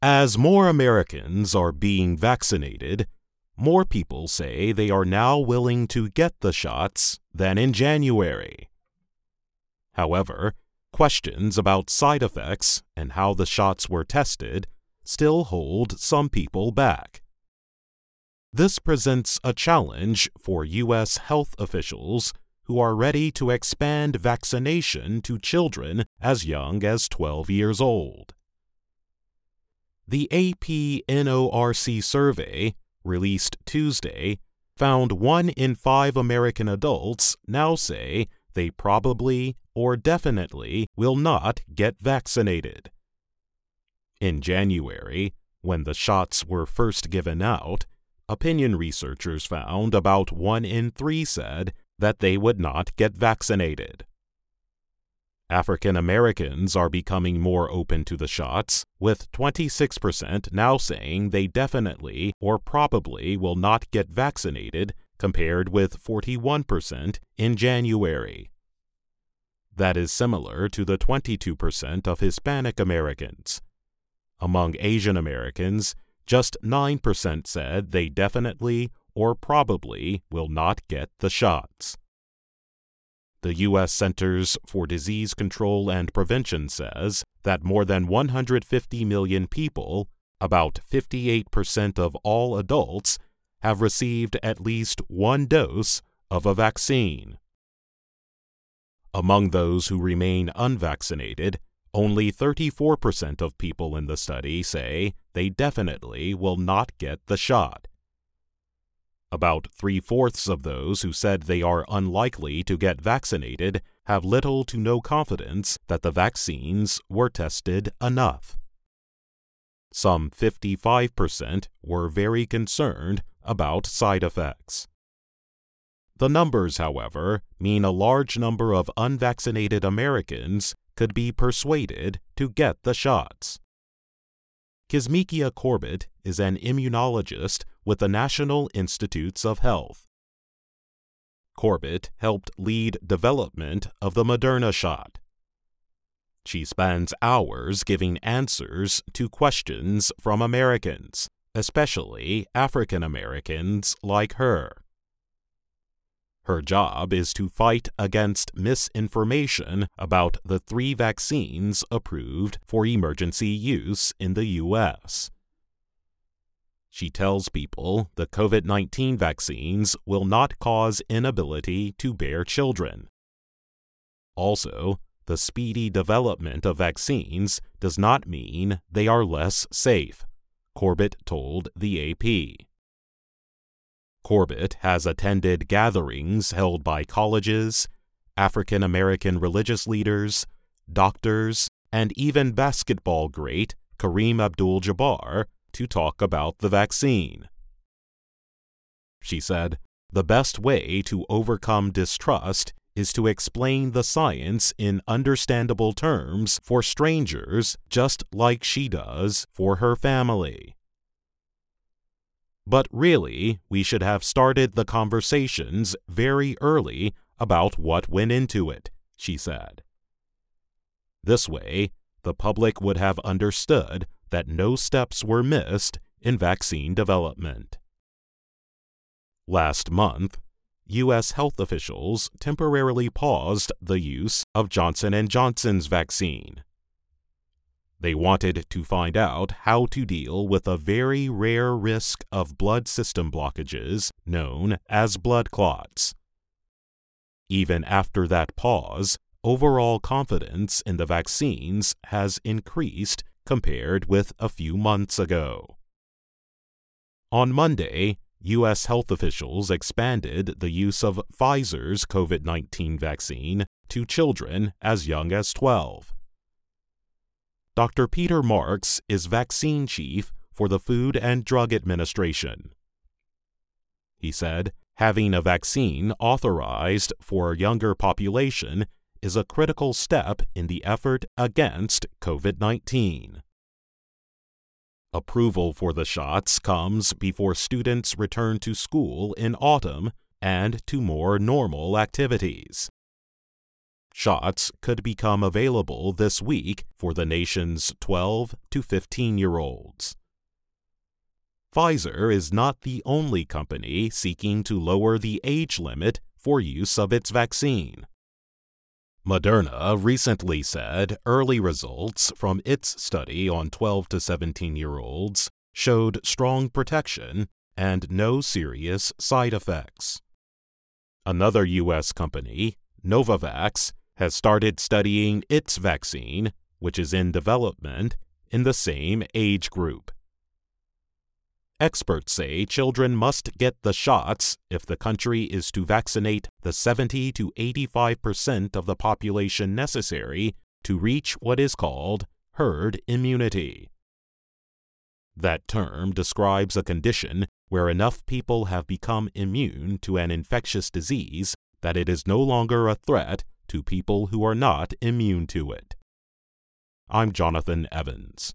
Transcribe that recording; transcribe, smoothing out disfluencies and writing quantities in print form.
As more Americans are being vaccinated, more people say they are now willing to get the shots than in January. However, questions about side effects and how the shots were tested still hold some people back. This presents a challenge for U.S. health officials who are ready to expand vaccination to children as young as 12 years old. The AP NORC survey, released Tuesday, found 1 in 5 American adults now say they probably or definitely will not get vaccinated. In January, when the shots were first given out, opinion researchers found about 1 in 3 said that they would not get vaccinated. African Americans are becoming more open to the shots, with 26% now saying they definitely or probably will not get vaccinated, compared with 41% in January. That is similar to the 22% of Hispanic Americans. Among Asian Americans, just 9% said they definitely or probably will not get the shots. The U.S. Centers for Disease Control and Prevention says that more than 150 million people, about 58% of all adults, have received at least 1 dose of a vaccine. Among those who remain unvaccinated, only 34% of people in the study say they definitely will not get the shot. About 3/4 of those who said they are unlikely to get vaccinated have little to no confidence that the vaccines were tested enough. Some 55% were very concerned about side effects. The numbers, however, mean a large number of unvaccinated Americans could be persuaded to get the shots. Kizzmekia Corbett is an immunologist with the National Institutes of Health. Corbett helped lead development of the Moderna shot. She spends hours giving answers to questions from Americans, especially African Americans like her. Her job is to fight against misinformation about the 3 vaccines approved for emergency use in the U.S. She tells people the COVID-19 vaccines will not cause inability to bear children. Also, the speedy development of vaccines does not mean they are less safe, Corbett told the AP. Corbett has attended gatherings held by colleges, African American religious leaders, doctors, and even basketball great Kareem Abdul-Jabbar to talk about the vaccine. She said, "The best way to overcome distrust is to explain the science in understandable terms for strangers, just like she does for her family." But really, we should have started the conversations very early about what went into it, she said. This way, the public would have understood that no steps were missed in vaccine development. Last month, U.S. health officials temporarily paused the use of Johnson & Johnson's vaccine. They wanted to find out how to deal with a very rare risk of blood system blockages known as blood clots. Even after that pause, overall confidence in the vaccines has increased compared with a few months ago. On Monday, U.S. health officials expanded the use of Pfizer's COVID-19 vaccine to children as young as 12. Dr. Peter Marks is vaccine chief for the Food and Drug Administration. He said, having a vaccine authorized for a younger population is a critical step in the effort against COVID-19. Approval for the shots comes before students return to school in autumn and to more normal activities. Shots could become available this week for the nation's 12 to 15-year-olds. Pfizer is not the only company seeking to lower the age limit for use of its vaccine. Moderna recently said early results from its study on 12 to 17-year-olds showed strong protection and no serious side effects. Another U.S. company, Novavax, has started studying its vaccine, which is in development, in the same age group. Experts say children must get the shots if the country is to vaccinate the 70 to 85% of the population necessary to reach what is called herd immunity. That term describes a condition where enough people have become immune to an infectious disease that it is no longer a threat to people who are not immune to it. I'm Jonathan Evans.